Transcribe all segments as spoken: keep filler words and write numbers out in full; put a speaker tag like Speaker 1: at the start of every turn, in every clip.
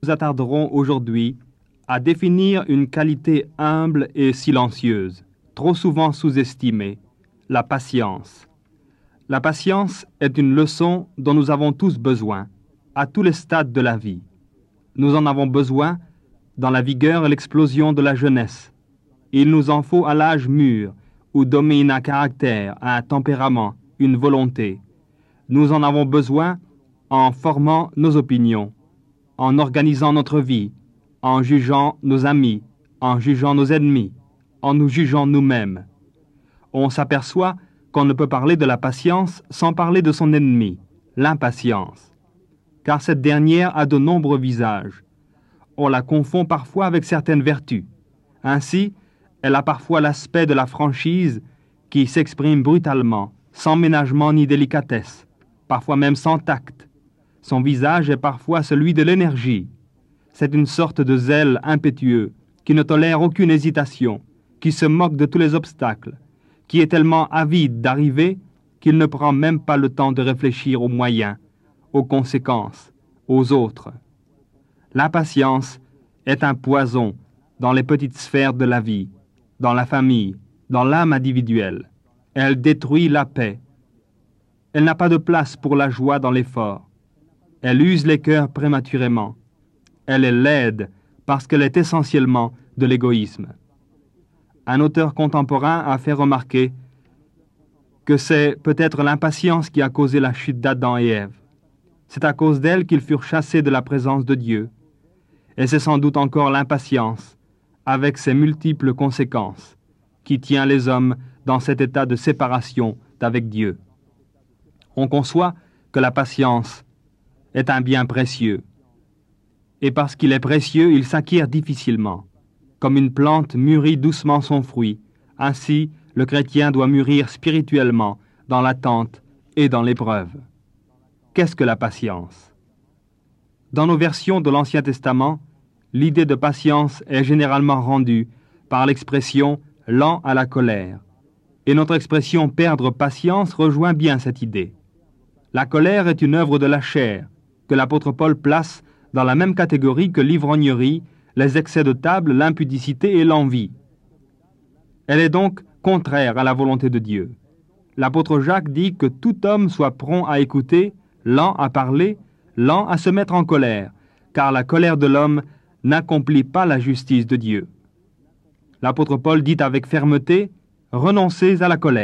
Speaker 1: Nous attarderons aujourd'hui à définir une qualité humble et silencieuse, trop souvent sous-estimée, la patience. La patience est une leçon dont nous avons tous besoin, à tous les stades de la vie. Nous en avons besoin dans la vigueur et l'explosion de la jeunesse. Il nous en faut à l'âge mûr, où domine un caractère, un tempérament, une volonté. Nous en avons besoin en formant nos opinions, en organisant notre vie, en jugeant nos amis, en jugeant nos ennemis, en nous jugeant nous-mêmes. On s'aperçoit qu'on ne peut parler de la patience sans parler de son ennemi, l'impatience, car cette dernière a de nombreux visages. On la confond parfois avec certaines vertus. Ainsi, elle a parfois l'aspect de la franchise qui s'exprime brutalement, sans ménagement ni délicatesse, parfois même sans tact. Son visage est parfois celui de l'énergie. C'est une sorte de zèle impétueux, qui ne tolère aucune hésitation, qui se moque de tous les obstacles, qui est tellement avide d'arriver qu'il ne prend même pas le temps de réfléchir aux moyens, aux conséquences, aux autres. L'impatience est un poison dans les petites sphères de la vie, dans la famille, dans l'âme individuelle. Elle détruit la paix. Elle n'a pas de place pour la joie dans l'effort. Elle use les cœurs prématurément. Elle est laide parce qu'elle est essentiellement de l'égoïsme. Un auteur contemporain a fait remarquer que c'est peut-être l'impatience qui a causé la chute d'Adam et Ève. C'est à cause d'elle qu'ils furent chassés de la présence de Dieu. Et c'est sans doute encore l'impatience, avec ses multiples conséquences, qui tient les hommes dans cet état de séparation d'avec Dieu. On conçoit que la patience est un bien précieux. Et parce qu'il est précieux, il s'acquiert difficilement. Comme une plante mûrit doucement son fruit, ainsi le chrétien doit mûrir spirituellement dans l'attente et dans l'épreuve. Qu'est-ce que la patience? Dans nos versions de l'Ancien Testament, l'idée de patience est généralement rendue par l'expression « lent à la colère ». Et notre expression « perdre patience » rejoint bien cette idée. La colère est une œuvre de la chair, que l'apôtre Paul place dans la même catégorie que l'ivrognerie, les excès de table, l'impudicité et l'envie. Elle est donc contraire à la volonté de Dieu. L'apôtre Jacques dit que tout homme soit prompt à écouter, lent à parler, lent à se mettre en colère, car la colère de l'homme n'accomplit pas la justice de Dieu. L'apôtre Paul dit avec fermeté, « Renoncez à la colère ».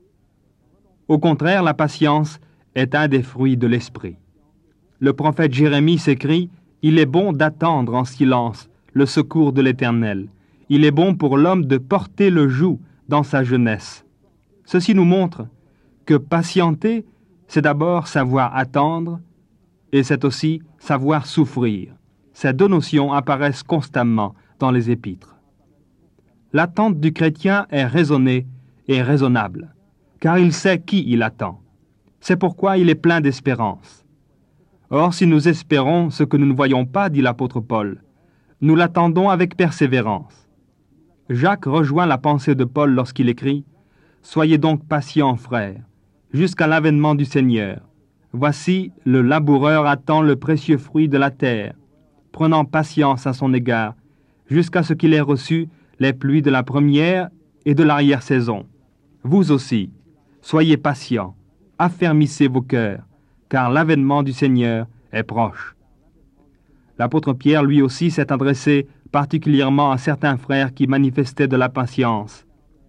Speaker 1: Au contraire, la patience est un des fruits de l'esprit. Le prophète Jérémie s'écrie, « Il est bon d'attendre en silence le secours de l'Éternel. Il est bon pour l'homme de porter le joug dans sa jeunesse. » Ceci nous montre que patienter, c'est d'abord savoir attendre, et c'est aussi savoir souffrir. Ces deux notions apparaissent constamment dans les épîtres. L'attente du chrétien est raisonnée et raisonnable, car il sait qui il attend. C'est pourquoi il est plein d'espérance. Or, si nous espérons ce que nous ne voyons pas, dit l'apôtre Paul, nous l'attendons avec persévérance. Jacques rejoint la pensée de Paul lorsqu'il écrit « Soyez donc patients, frères, jusqu'à l'avènement du Seigneur. Voici, le laboureur attend le précieux fruit de la terre, prenant patience à son égard, jusqu'à ce qu'il ait reçu les pluies de la première et de l'arrière-saison. Vous aussi, soyez patients, affermissez vos cœurs, car l'avènement du Seigneur est proche. » L'apôtre Pierre, lui aussi, s'est adressé particulièrement à certains frères qui manifestaient de la patience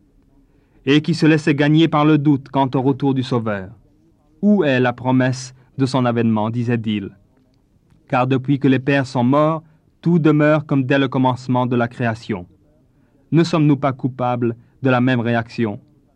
Speaker 1: et qui se laissaient gagner par le doute quant au retour du Sauveur. « Où est la promesse de son avènement ?» disait-il. Car depuis que les pères sont morts, tout demeure comme dès le commencement de la création. Ne sommes-nous pas coupables de la même réaction?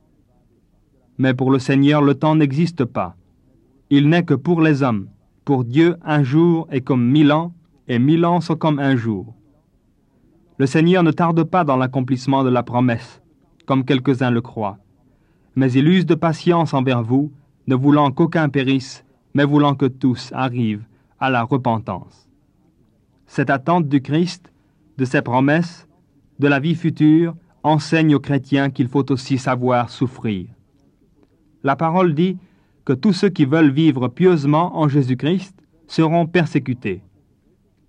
Speaker 1: Mais pour le Seigneur, le temps n'existe pas. Il n'est que pour les hommes. Pour Dieu, un jour est comme mille ans, et mille ans sont comme un jour. Le Seigneur ne tarde pas dans l'accomplissement de la promesse, comme quelques-uns le croient. Mais il use de patience envers vous, ne voulant qu'aucun périsse, mais voulant que tous arrivent à la repentance. Cette attente du Christ, de ses promesses, de la vie future, enseigne aux chrétiens qu'il faut aussi savoir souffrir. La parole dit que tous ceux qui veulent vivre pieusement en Jésus-Christ seront persécutés.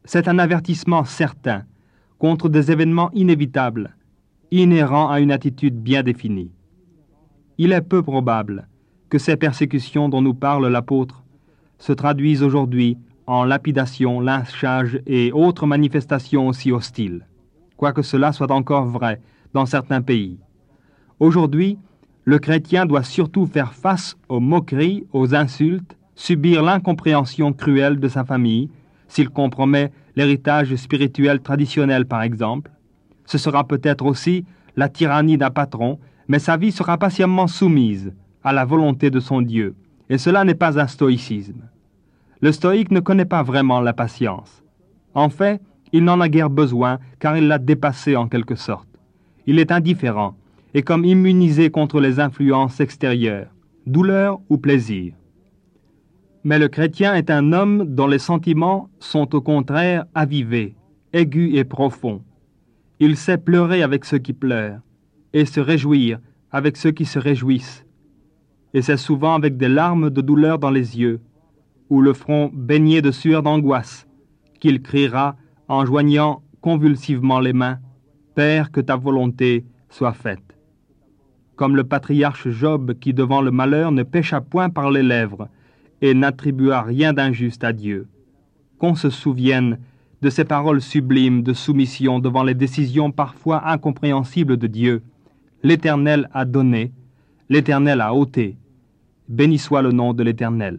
Speaker 1: C'est un avertissement certain contre des événements inévitables, inhérents à une attitude bien définie. Il est peu probable que ces persécutions dont nous parle l'apôtre se traduisent aujourd'hui en lapidation, lynchage et autres manifestations aussi hostiles, quoique cela soit encore vrai dans certains pays. Aujourd'hui, le chrétien doit surtout faire face aux moqueries, aux insultes, subir l'incompréhension cruelle de sa famille, s'il compromet l'héritage spirituel traditionnel par exemple. Ce sera peut-être aussi la tyrannie d'un patron, mais sa vie sera patiemment soumise à la volonté de son Dieu, et cela n'est pas un stoïcisme. Le stoïque ne connaît pas vraiment la patience. En fait, il n'en a guère besoin, car il l'a dépassée en quelque sorte. Il est indifférent, et comme immunisé contre les influences extérieures, douleur ou plaisir. Mais le chrétien est un homme dont les sentiments sont au contraire avivés, aigus et profonds. Il sait pleurer avec ceux qui pleurent, et se réjouir avec ceux qui se réjouissent. Et c'est souvent avec des larmes de douleur dans les yeux, ou le front baigné de sueur d'angoisse, qu'il criera en joignant convulsivement les mains, « Père, que ta volonté soit faite. » Comme le patriarche Job qui, devant le malheur, ne pécha point par les lèvres et n'attribua rien d'injuste à Dieu. Qu'on se souvienne de ces paroles sublimes de soumission devant les décisions parfois incompréhensibles de Dieu. L'Éternel a donné, l'Éternel a ôté. Béni soit le nom de l'Éternel.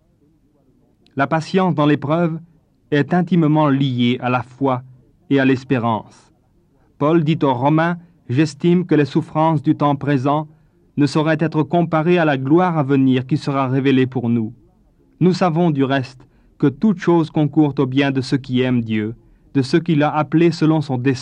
Speaker 1: La patience dans l'épreuve est intimement liée à la foi et à l'espérance. Paul dit aux Romains, « J'estime que les souffrances du temps présent ne sauraient être comparées à la gloire à venir qui sera révélée pour nous. Nous savons du reste que toute chose concourt au bien de ceux qui aiment Dieu, de ceux qu'il a appelés selon son dessein. »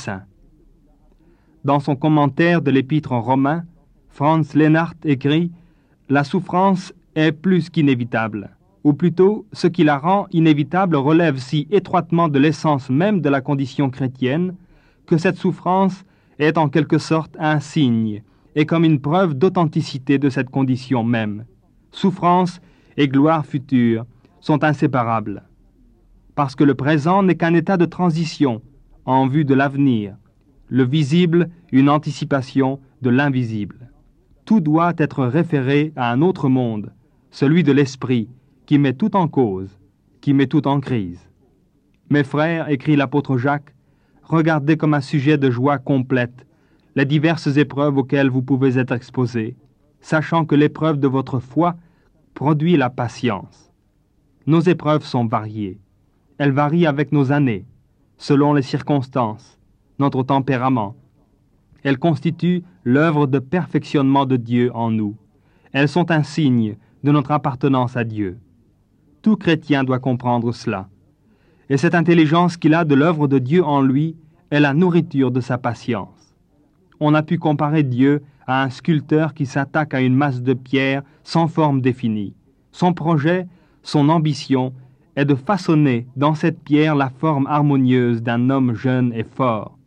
Speaker 1: Dans son commentaire de l'Épître aux Romains, Franz Lennart écrit « La souffrance est plus qu'inévitable. Ou plutôt, ce qui la rend inévitable relève si étroitement de l'essence même de la condition chrétienne que cette souffrance est en quelque sorte un signe et comme une preuve d'authenticité de cette condition même. Souffrance et gloire future sont inséparables, parce que le présent n'est qu'un état de transition en vue de l'avenir, le visible une anticipation de l'invisible. Tout doit être référé à un autre monde, celui de l'esprit, qui met tout en cause, qui met tout en crise. Mes frères, écrit l'apôtre Jacques, regardez comme un sujet de joie complète les diverses épreuves auxquelles vous pouvez être exposés, sachant que l'épreuve de votre foi produit la patience. Nos épreuves sont variées. Elles varient avec nos années, selon les circonstances, notre tempérament. Elles constituent l'œuvre de perfectionnement de Dieu en nous. Elles sont un signe de notre appartenance à Dieu. Tout chrétien doit comprendre cela. Et cette intelligence qu'il a de l'œuvre de Dieu en lui est la nourriture de sa patience. On a pu comparer Dieu à un sculpteur qui s'attaque à une masse de pierre sans forme définie. Son projet, son ambition est de façonner dans cette pierre la forme harmonieuse d'un homme jeune et fort.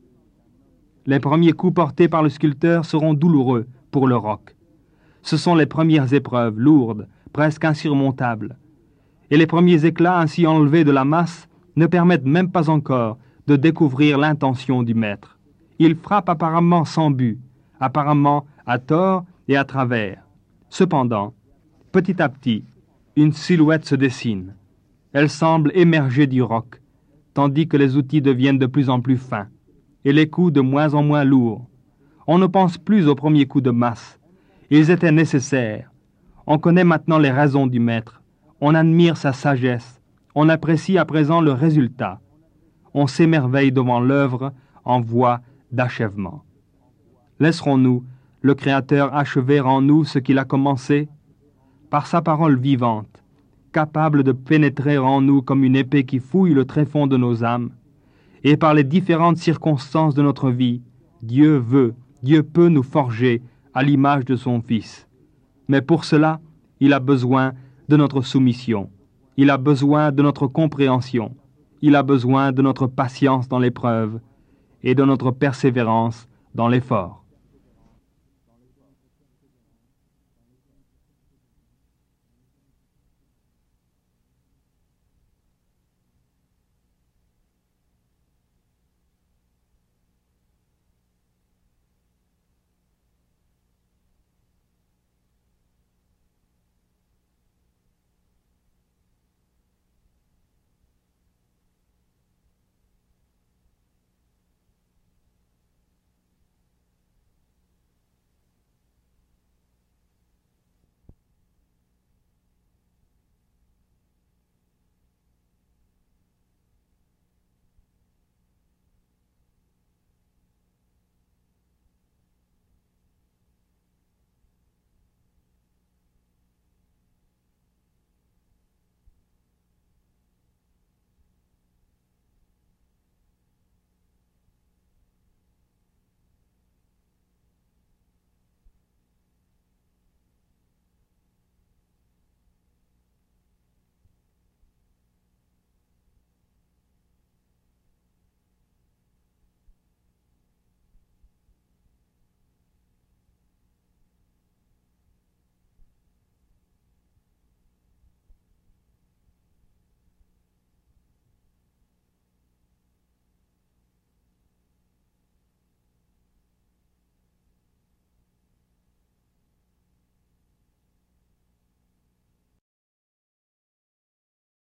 Speaker 1: Les premiers coups portés par le sculpteur seront douloureux pour le roc. Ce sont les premières épreuves lourdes, presque insurmontables. Et les premiers éclats ainsi enlevés de la masse ne permettent même pas encore de découvrir l'intention du maître. Il frappe apparemment sans but, apparemment à tort et à travers. Cependant, petit à petit, une silhouette se dessine. Elle semble émerger du roc, tandis que les outils deviennent de plus en plus fins, et les coups de moins en moins lourds. On ne pense plus aux premiers coups de masse. Ils étaient nécessaires. On connaît maintenant les raisons du maître. On admire sa sagesse, on apprécie à présent le résultat, on s'émerveille devant l'œuvre en voie d'achèvement. Laisserons-nous le Créateur achever en nous ce qu'il a commencé? Par sa parole vivante, capable de pénétrer en nous comme une épée qui fouille le tréfonds de nos âmes, et par les différentes circonstances de notre vie, Dieu veut, Dieu peut nous forger à l'image de son Fils. Mais pour cela, il a besoin de notre soumission. Il a besoin de notre compréhension. Il a besoin de notre patience dans l'épreuve et de notre persévérance dans l'effort.